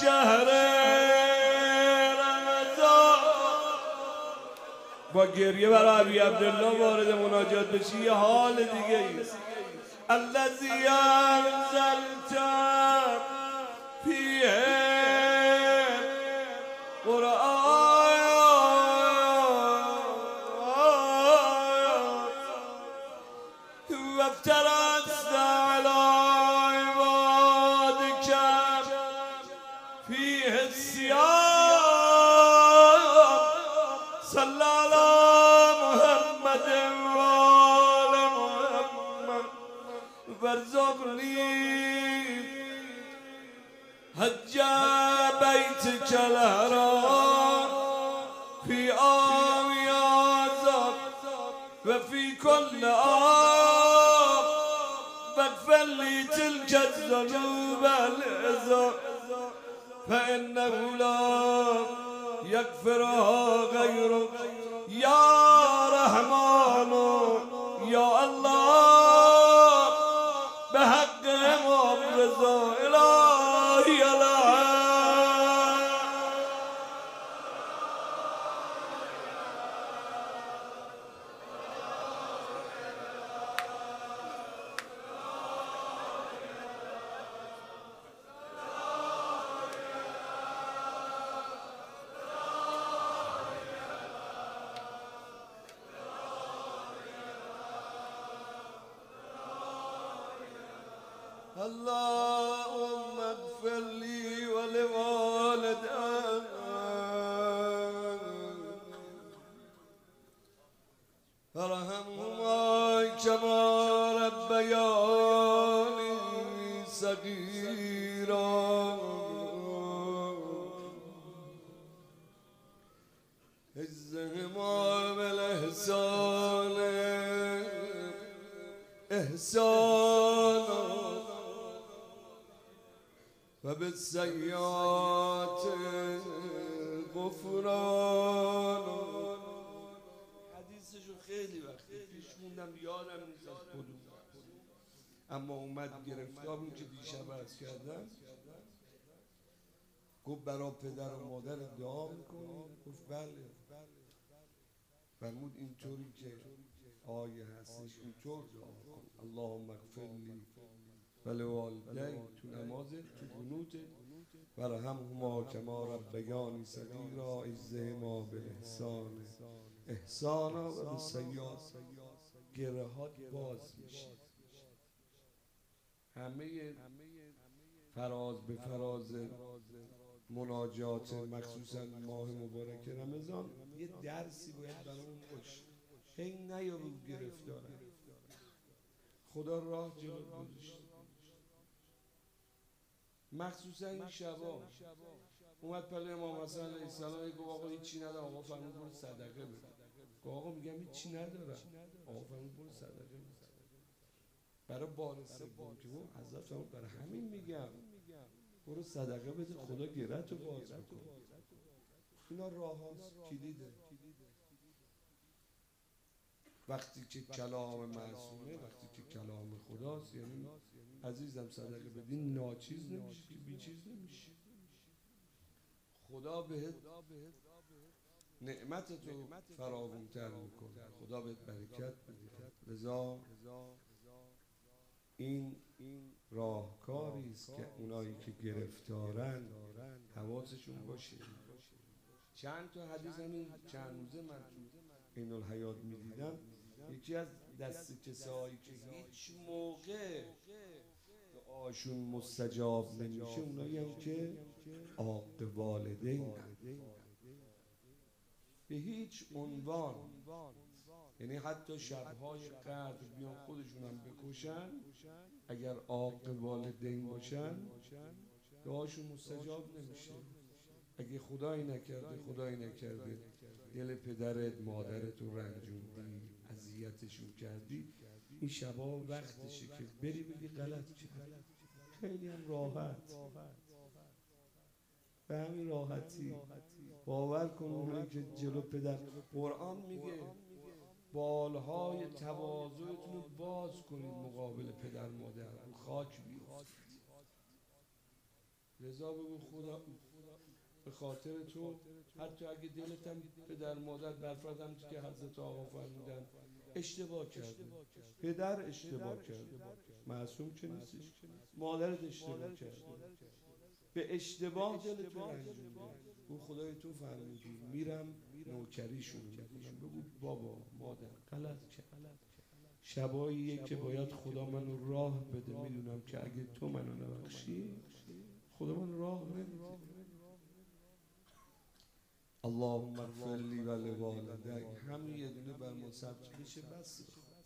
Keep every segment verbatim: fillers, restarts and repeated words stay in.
شهر رمضان. با گریه برای ابی عبدالله وارد مناجات بشی یه حال دیگه ایست. الذی انزلت فیه قرآن و افترضت علی عبادک فیه الصیام. صلی علی محمد و آل محمد وارزقنی حج بیتک الحرام فی عام هذا و فی کل عام واغفر لی تلک الذنوب العظام فانه لا یغفرها غیرک یا رحمان یا الله به حق امام رضا الهی الهی. اللهم اغفر لي ولوالدي وارحمهما كما ربياني صغيرا. عزهما بالاحسان احسانا و بالسیئات غفران. حدیثشو خیلی وقتی پیش موندم یادم نیست از کدوم، اما اومد گرفتار اون که دیشب عرض کردم. گفت برای پدر و مادر دعا میکنی؟ گفت بله. فرمود اینطوری که آیه هستش اینطور دعا کن اللهم اغفر لی ولوالدی تو نمازه تو قنوته وارحمهما کما ربیانی صغیرا عزهما بالاحسان احسانا و بالسیئات. گره هات باز میشه. همه فراز به فراز مناجات مخصوصا ماه مبارک رمضان یه درسی باید برامون باشه. هی نیا رو گرفتارن. خدا راه جلو گذاشت. مخصوصا این شبا اومد پله امام حسن علیه السلام گفت آقا هیچی ندارم. آقا فرمود برو صدقه بده. گفت آقا میگم هیچی ندارم. آقا فرمود برو صدقه بده. برای بار سوم که اون حضرت فرمود برای همین میگم برو صدقه بده خدا گره‌تو باز بکنه. اینا راه هاست کلیده. وقتی که کلام معصومه، وقتی که کلام خداست، یعنی عزیزم صدقه بدی ناچیز نمیشه که بیچیز نمیشه. خدا بهت نعمت تو فراوان‌تر میکنه. خدا بهت برکت بده. لذا این راهکاری است که اونایی که گرفتارن حواسشون باشه. چند تا حدیث همین چند روزه من تو این الحیات میدیدم. یکی از دست کسایی که هیچ موقع دعاشون مستجاب نمیشه اونایی هم که عاق والدین به هیچ عنوان، یعنی حتی شبهای قدر بیان خودشون هم بکشن اگر عاق والدین باشن دعاشون مستجاب نمیشه. اگه خدایی نکرده خدایی نکرده دل پدرت مادرت رو رنجوندی اذیتشون کردی این شبا وقتشه که بری بگی غلط کردی. خیلی هم راحت، به همین راحتی باور کن اونایی که جلو پدر قرآن میگه بالهای تواضعتون رو باز کنید مقابل پدر مادر، خاک بیفت. رضا بگو خدا به خاطر تو، حتی اگه دلتم پدر مادر برفردم که حضرت آقا فرمودن اشتباه کرده، پدر اشتباه کرده، معصوم که نیستش، مادرت اشتباه کرده، به اشتباه دلت رنجونده، او خدای تو فرمودی میرم نوکریشون میکنم، بگو بابا مادر غلط کرد. شباییه که باید خدا منو راه بده، میدونم که اگه تو منو نبخشی خدا من راه نمیده. اللهم اغفر لی و لوالدی، همین یه دونه بر ما ثبت بشه بس.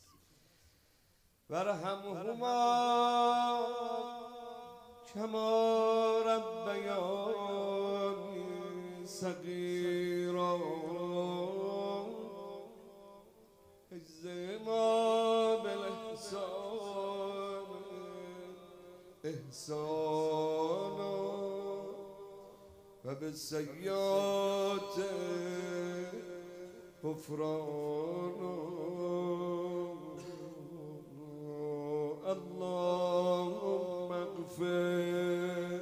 ورحمهما کما ربیانی صغیرا، اجزهما بالاحسان احسانا و بالسیئات غفرانا. اللهم اغفر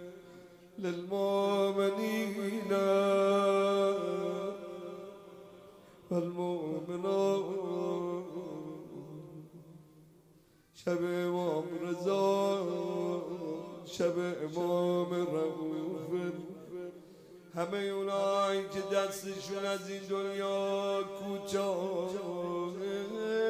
للمؤمنین والمؤمنات. شب امام رضا، شب امام رؤوف، همه اونایی که دستشون از این دنیا کوتاهه،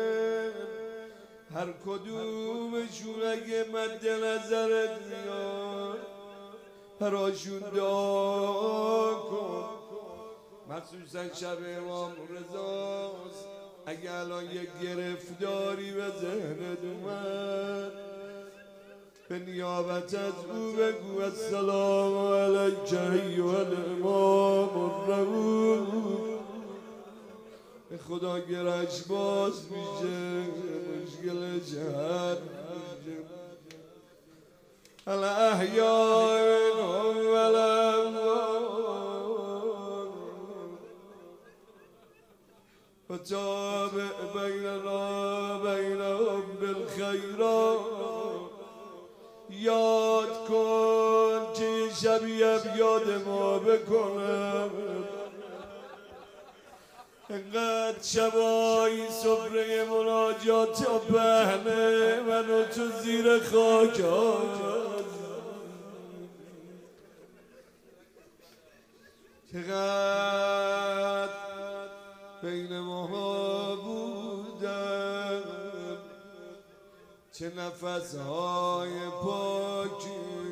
هر کدومشون اگه مد نظرت میاد براشون دعا کن. مخصوصا شب امام رضاست. اگه الان یه گرفتاری به ذهنت اومد، به نیابت از او بگو السلام علیک ایها الامام الرؤوف. به خدا گرش باز میشه، مشکلش حل میشه. الاحیاء منهم والاموات وتابع بیننا بینهم بالخیرات. یاد کن که شبیه بیاد ما بکنم. انقدر شبایی سفره مناجات و بهنه منو تو زیر خاک چقدر بین ما بودم، چه نفسهای پاکی،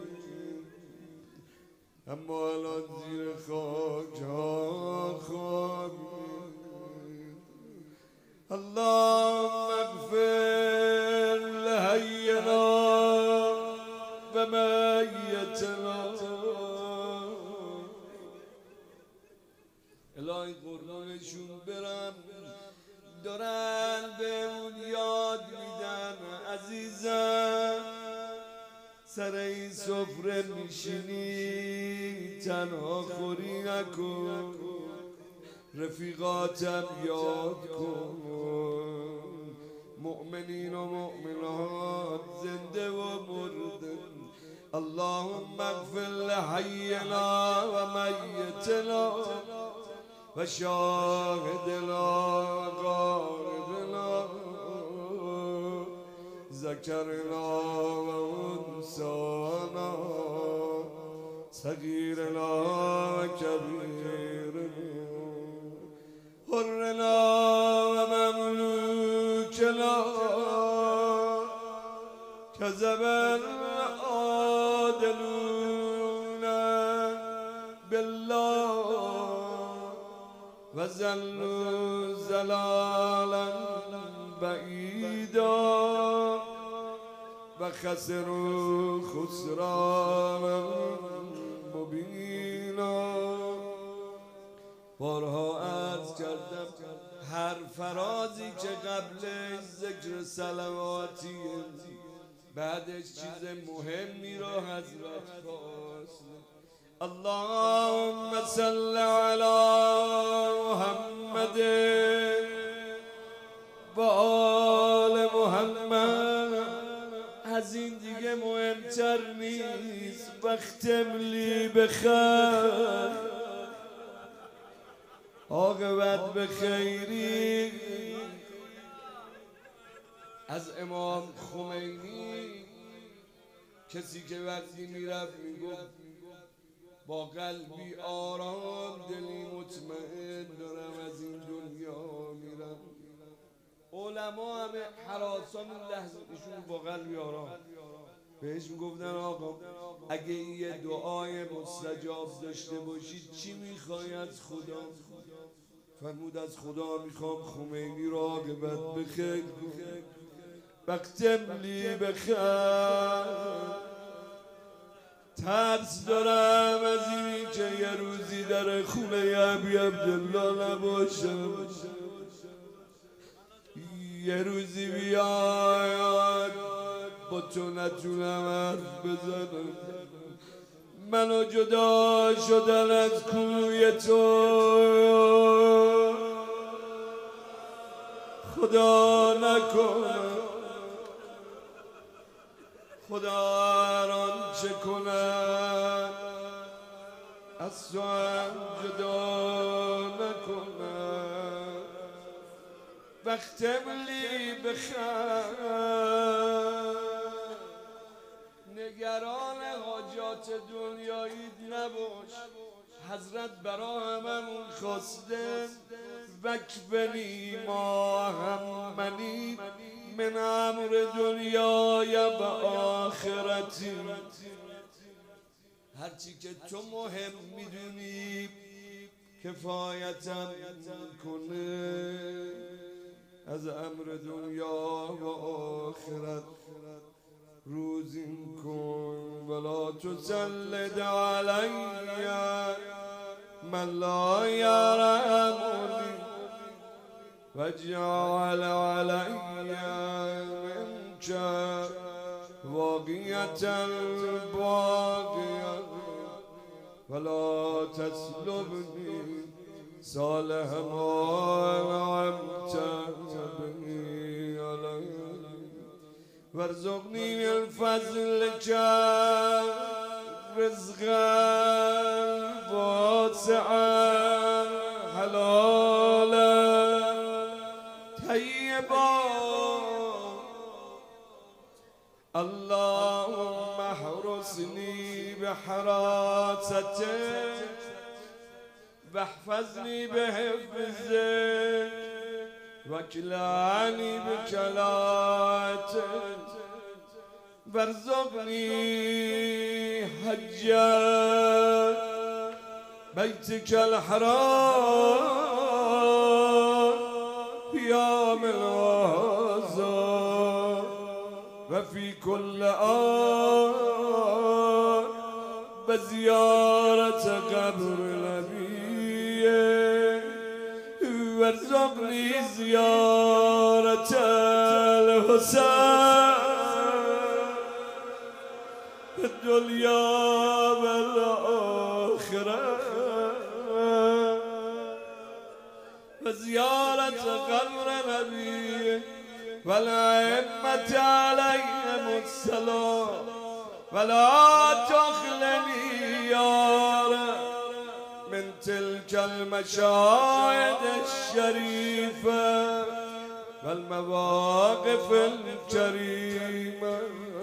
اما الان زیر خاک خاکی. اللهم اغفر لحینا و میتنا. الهی قربانشون برم، دارن بهمون یاد میدن عزیزم، سر این سفره میشینی تنها خوری نکن، رفیقاتم یاد کن. مؤمنین و مؤمنات زنده و مرده، اللهم اغفر لحینا و میتنا و شاهدنا و غائبنا، ذکرنا و انسانا، صغیرنا و کبیرنا، حرنا و مملوکنا، کذب العادلون بالله و ظلوا ضلالا بعیدا و خسروا خسرانا مبینا. بارها عرض کردم هر فرازی که قبلش ذکر صلواتیه، بعدش چیز مهمی را حضرت فاصله. اللهم صل علی محمد و آل محمد. از این دیگه مهمتر نیست. وقتم لی بخیر عاقبت به خیری. از امام خمینی کسی که وقتی میرفت میگفت با قلبی آرام دلی مطمئن دارم از این دنیا میرم. علما همه حراسان لحظه ایشون با قلبی آرام بهش میگفتن آقا اگه یه دعای مستجاب داشته باشید چی میخوای از خدا؟ فرمود از خدا میخوام خمینی را عاقبت بخیر وقتم لی بخیر. ترس دارم از اینی که یه روزی در خونه ابی عبدالله نباشم، یه روزی بیاد با تو نتونم حرف بزنم. منو جدا شدن از کوی تو خدا نکنه، خدا هر آنچه کنم از تو هم جدا نکنم. وقتم لی بخیر نگران حاجات دنیایی نباش. حضرت برا هممون خواسته وکبنی ما هممنی من امر دنیای و آخرتی. هرچی که تو مهم میدونی کفایتم کنه از امر دنیا و آخرت روزین کن. ولا تسلط علی من لا یرحمنی واجعل علی منک واقیة باقیة ولا تسلبنی صالح ما انعمت به علی وارزقنی من فضلک رزقا واسعا حلالا طیبا. اللهم احرسنی بحراستک واحفظنی بحفظک وکلانی بکلاتک وارزقنی حج بیتک الحرام فی عام هذا و فی کل آن و زیارت قبر نبی وارزقنی زیارت الحسین الدنیا و الآخرة و زیارت قبر نبی و الائمة علیهم السلام ولا تخلنی یا رب من تلك المشاهد الشریفة و المواقف الکریمة.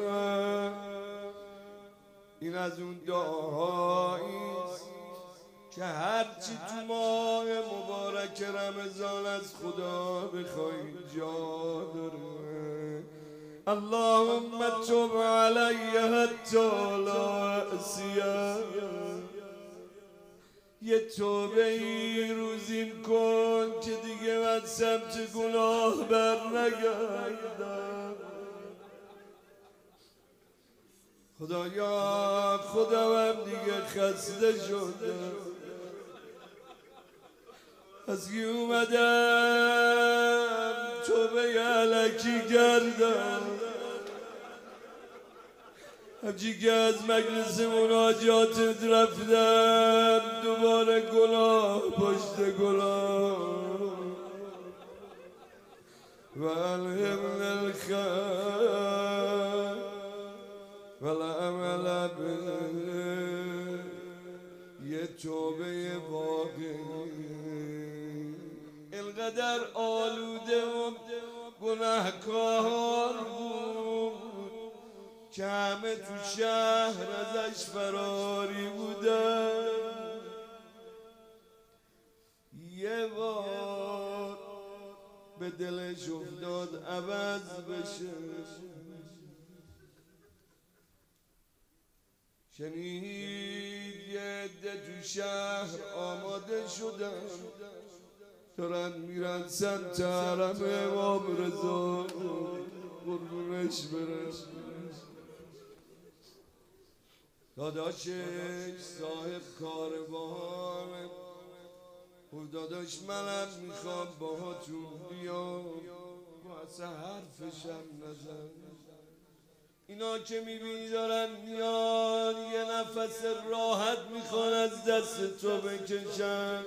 این از اون دعاییست که هرچی تو ماه مبارک رمضان از خدا بخوای جا داره. اللهم تب علیه حتی لا اعصیه. یه توبه ای روزین کن که دیگه من سمت گناه بر نگردم. خدایا خودم دیگه خسته شدم از که اومدم توبه علکی کردم. همچی که از مجلس مناجاتت رفتم دوباره گناه پشت گناه. و الهمنا الخیر والعمل به یه توبه واقعی. اینقدر آلوده و گناهکار بود که همه تو شهر ازش فراری بودن. یه بار به دلش افتاد عوض بشه، شنید یه عده تو شهر آماده شدن، دارن میرن سمت حرم امام رضا قربونش برن. داداشش صاحب کاروان و داداش منم میخوام باهاتون بیام، واسه حرفشم نزن. اینا که میبینی دارن میان یه نفس راحت میخوان از دست تو بکشن.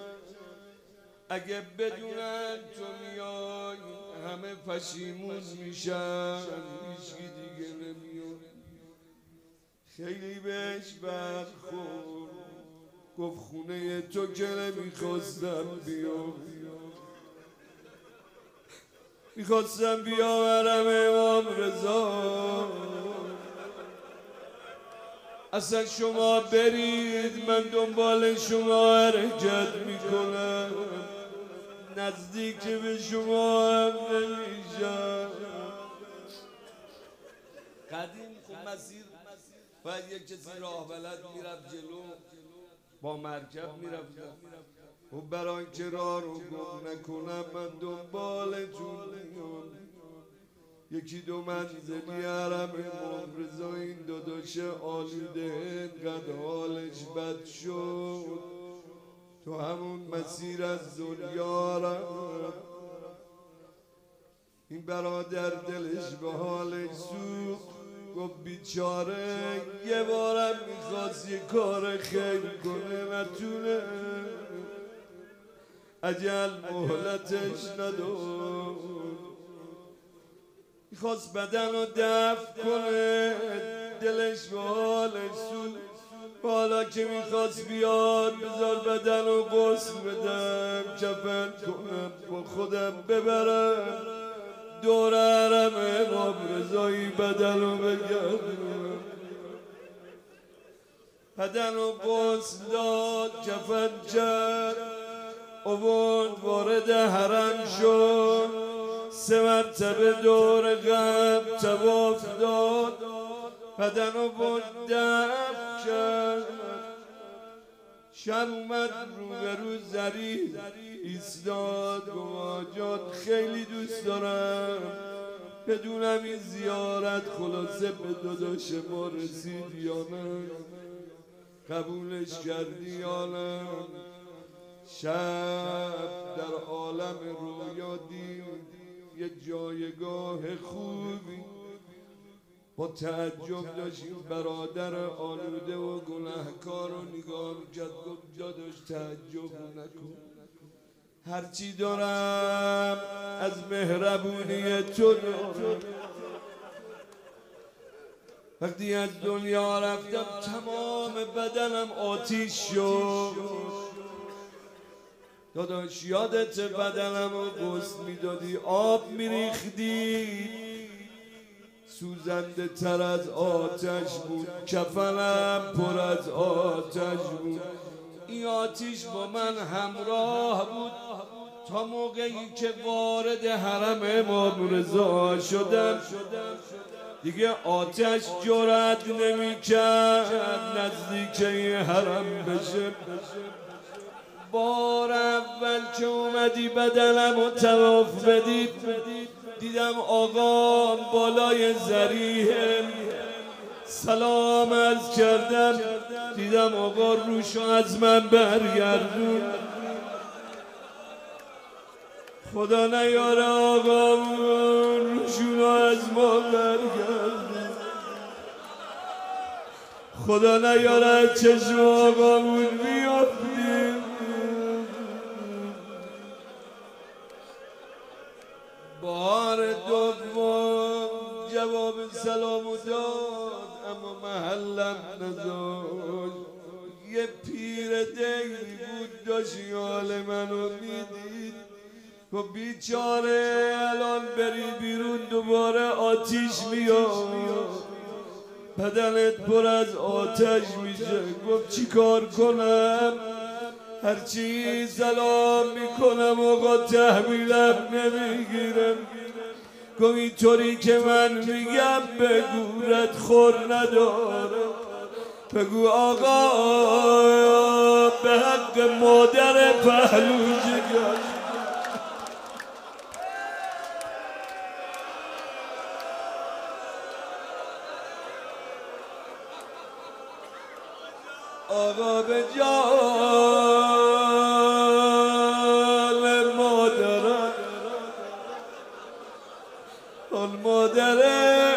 اگه بدونن تو میای همه پشیمون میشن، هیچکی دیگه نمیاد. خیلی بهش برخورد، گفت خونه تو که نمیخواستم بیام، میخواستم بیام حرم امام رضا. اصلا شما برید من دنبال شما حرکت میکنم، نزدیک به شما هم نمیشم. قدیم خب مسیر باید یک کسی راه بلد میرفت جلو، با مرکب میرفتم و برای که راه رو گم نکنم من دنبالتون میام. یکی دو منزلی حرم امام رضا این داداش آلوده انقدر حالش بد شد، تو همون مسیر از دنیا رفت. این برادر دلش به حالش سوخت، گفت بیچاره یه بارم میخواست یه کار خیر کنه نتونه، اجل مهلتش نداد. میخواست بدن رو دفع کنه، دلش به حالش سوخت. حالا که میخواست بیاد بذار بدن رو غسل بدم، کفن کنم با خودم ببرم دور حرم امام رضایی بدن رو بگردم. بدن رو غسل داد، کفن کرد، آورد وارد حرم شد. سه مرتبه دور قبل طواف داد، بدن رو بود دفع کرد. شب اومد روبرو زری ایستاد، گفت جان خیلی دوست دارم بدونم این زیارت خلاصه به داداش ما رسید یا نه، قبولش کردی یا نه. شب در عالم رویا دید یه جایگاه خوبی، با تعجب داشت این برادر آلوده و گناهکار رو نگاه میکرد. گفت داداش تعجب نکن، هرچی دارم از مهربونی تو دارم. وقتی از دنیا رفتم تمام بدنم آتیش شد. داداش یادت بدنم رو غسل میدادی، آب میریختی، سوزنده تر از آتش بود، کفنم پر از آتش بود. این آتش با من همراه بود تا موقعی که وارد حرم امام رضا شدم. دیگه آتش جرأت نمی‌کرد نزدیک این حرم بشه. بار اول که اومدی بدنم رو طواف بدی، دیدم آقا بالای زریه، سلام عرض کردم، دیدم آقا روشو از من برگردون. خدا نیاره آقا روشونو از ما برگردون، خدا نیاره چشم آقامون بیافتیم. بار دوم جواب سلامو داد اما محلم نذاشت. یه پیر دیری بود داشت حال منو میدید و بیچاره الان بری بیرون دوباره آتیش میاد، بدنت پر از آتش میشه. گفت چی کار کنم؟ هرچی سلام میکنم آقا تحویلم نمیگیرم. گفت اینطوری که من میگم بگو رد خور نداره، بگو آقا به حق مادر پهلو جگر. آقا به جان مادرم، آن مادره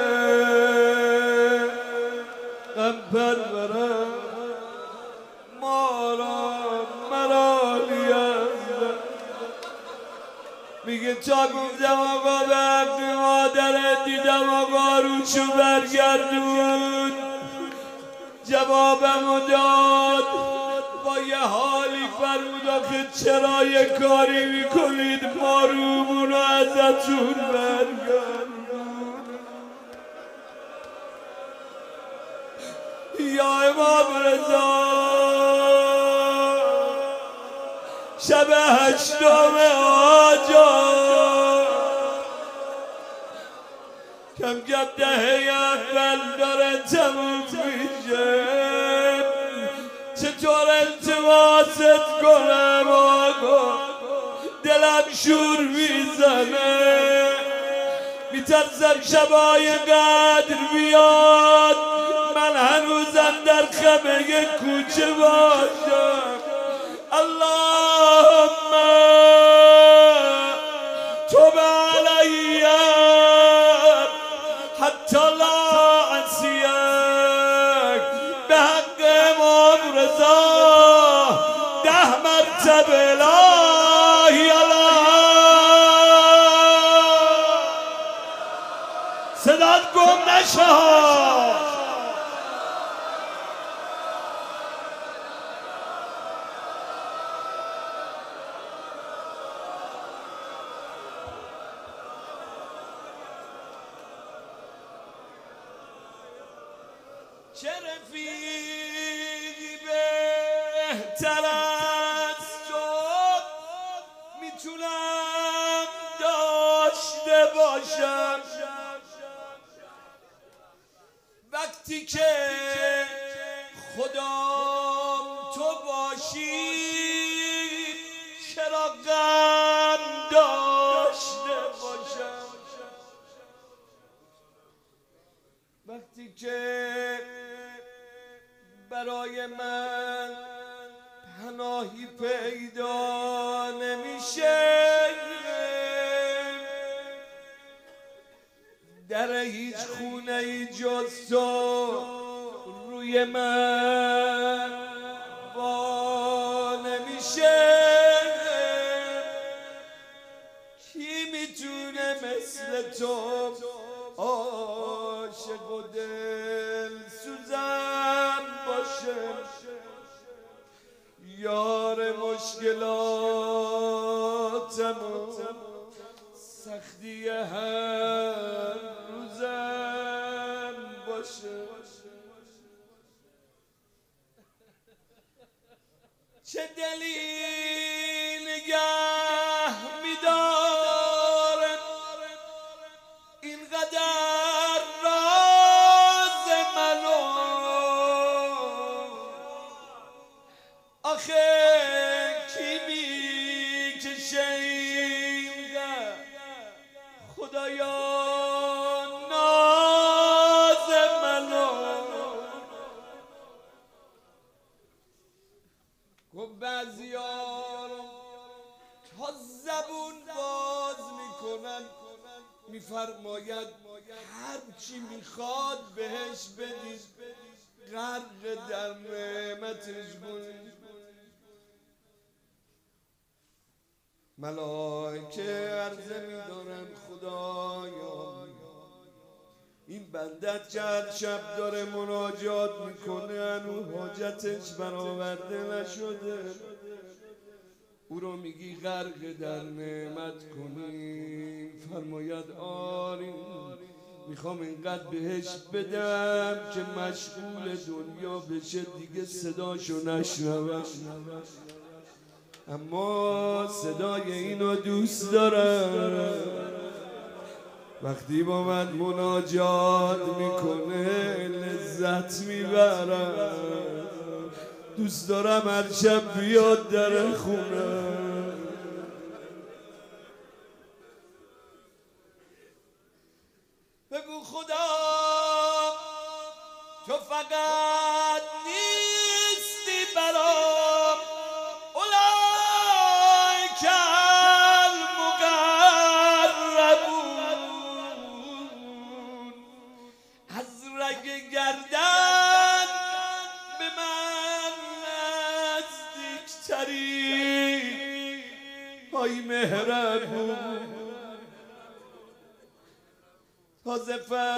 غم پرورم، ما را مرا نیازه. میگه تا گفتم آقا به حق مادره دیدم آقا روشو برگردون، جوابمو داد با یه حالی فرمود آخه چرا یه کاری میکنید ما رومونو ازتون برگردون. یا امام رضا شب هشتم آجا کم کم دهه اول داره تموم میشه، چطور التماست کنم آقا؟ دلم شور میزنه، میترسم شبای قدر بیاد من هنوزم در خمه کوچه باشم. اللهم توب علی حتی لا عصیک. به حق امام رضا ده مرتبه لا اله صدات گم نشه. چه رفیقی بهتر از تو میتونم داشته باشم وقتی که خدام تو باشی؟ چرا غم داشته باشم وقتی که برای من پناهی پیدا نمیشه؟ در هیچ خونه ای جز تو روی من وا نمیشه. کی میتونه مثل تو عاشق و دل سوزم باشه؟ یار مشکلاتم سختی هر روزم باشه. چه دلی نگه می‌داره اینقدر راز منو؟ آخه کی میکشه اینقدر خدایا ناز منو؟ گفت بعضی‌ها تا زبون باز میکنن میفرماید هر چی میخواد بهش بدید، غرق در نعمتش کنید. ملائکه عرضه می‌دارن خدایا این بندت کرد شب داره مناجات میکنه انو حاجتش برآورده نشده، او رو میگی غرق در نعمت کنی، فرماید آری میخوام اینقدر بهش بدم که مشغول دنیا بشه دیگه صداشو نشنوم، اما صدای اینو دوست دارم، وقتی با من مناجات میکنه لذت میبرم، دوست دارم هر شب بیاد در خونه. بگو خدا تو فقط نیستی برام، اولئک المقربون، از رگ گردن به من نزدیکتری های مهربون. تازه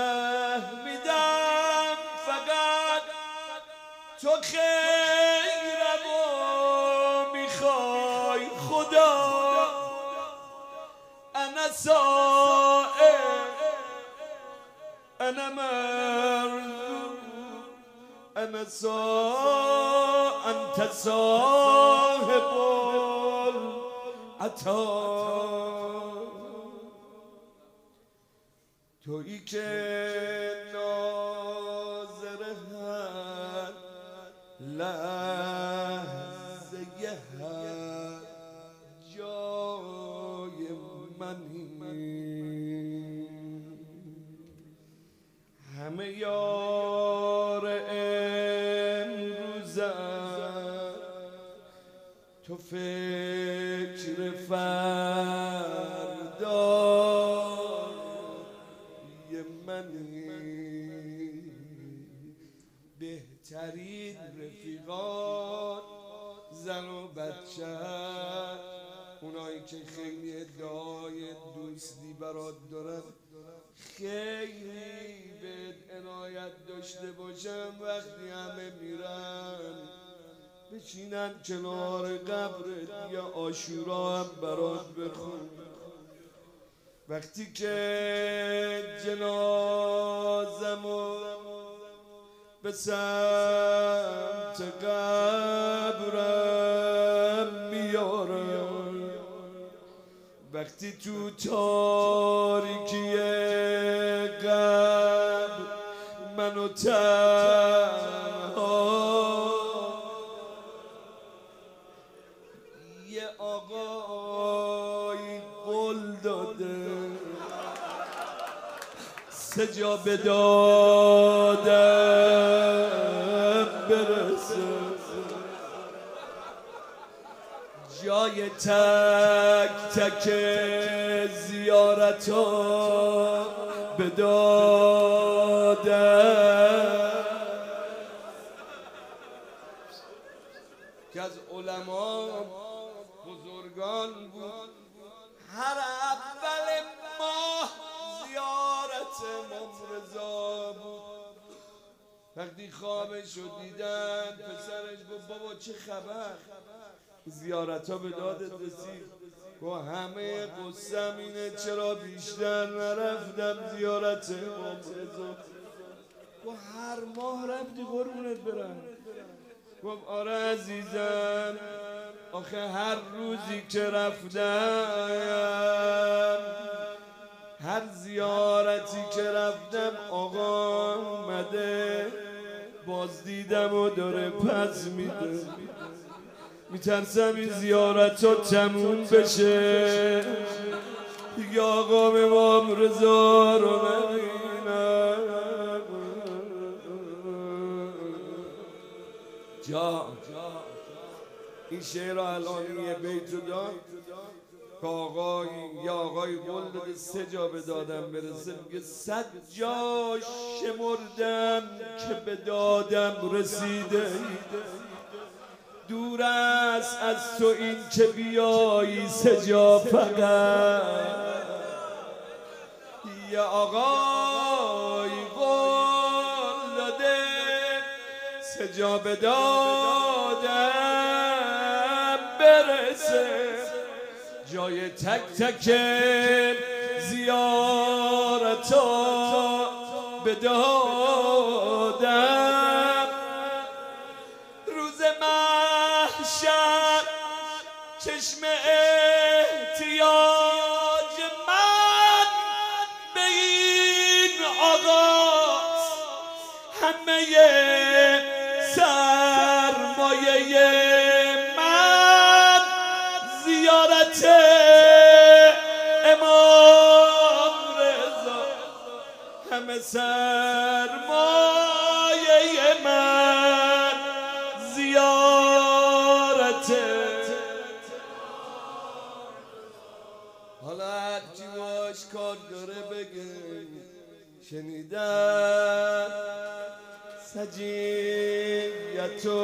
فهمیدم فقط تو خیرمو میخوای خدا، انا سائل انا مرزوق انا سا انت صاحب العطا، تویی که ناظر هر لحظه هر جای منی، همه یار امروزم تو فکر فردا منی، بهترین رفیقان زن و بچه، اونایی که خیلی ادعای دوستی برات دارن، خیلی بهت عنایت داشته باشن، وقتی همه میرن بچینن کنار قبرت یا عاشورا هم برات بخون، وقتی که جنازمو به سمت قبرم میارم، وقتی تو تاریکی قبر منو تنها یه آقای قول داده سه جا به دادم برسه، جای تک تک زیارتا به دادم، که از علما بزرگان بود هر اول ماه زیارت امام رضا بود، وقتی خوابش رو دیدن پسرش گفت بابا چه خبر، زیارت ها به دادت رسید؟ گفت همه قصم اینه چرا بیشتر نرفتم زیارت امام رضا. گفت هر ماه رفتی قربونت برم؟ گفت آره عزیزم، آخه هر روزی که رفتم، هر زیارتی که رفتم آقا اومده باز دیدم و داره پس میده، میترسم این زیارت ها تموم بشه دیگه آقا امام رضا رو نبینم. جا این شعر الان یه بیتو داد که آقای یا آقای قول داده سه جا به دادم برسه، میگه صد جا شمردم که به دادم رسیده، دور است از تو این که بیایی سه جا فقط، یا آقای که جا به دادم برسه، جای تک تک زیارتا بدادم. روز محشر چشم احتیاج من به این آقاست، همه سرمایه من زیارت امام رضا، همه سرمایه من زیارت. حالا هرچی باش کار داره بگه. شنیدم سجیتو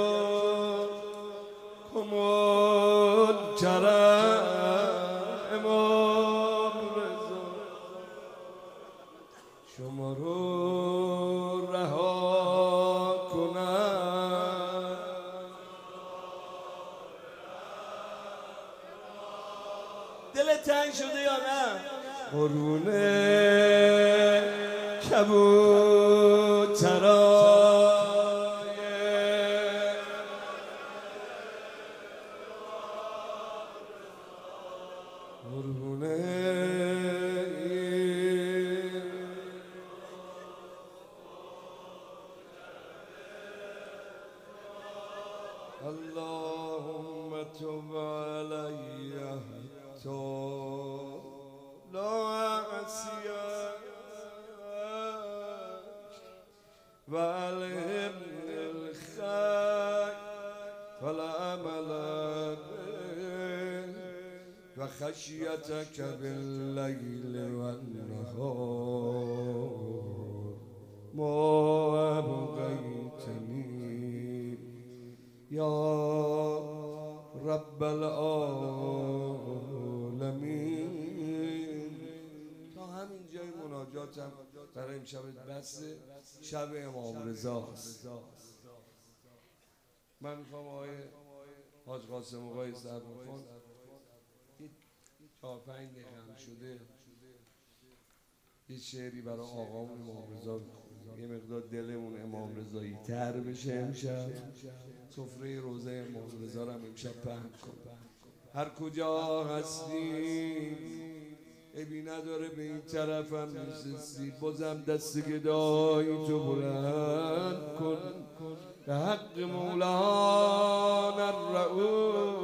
کمون کرم امام رضا، شما رو رها کنم. دل تنگ شده یا نه؟ قرونه کبوترای قرونه اللهم تب علی تو لا عصیت و الهمنی الخیر والعمل به و خشیتک باللیل و النهار ما ابقیتنی یا رب العالمین. تا همین جای مناجاتم برای امشب بس شب امام رضاست. من میخوام آقای حاج قاسم آقای سرمخان چهار پنج دقیقه هم شده یه شعری برای آقامون امام رضا، یه مقدار دلمون امام رضایی تر بشه امشب. سفره روزه امام رضا رو هم امشب پهن کنم. هر کجا هستی عیبی نداره به این طرف هم نشستی، بازم دست گدایی تو بلند کن به حق مولانا الرؤوف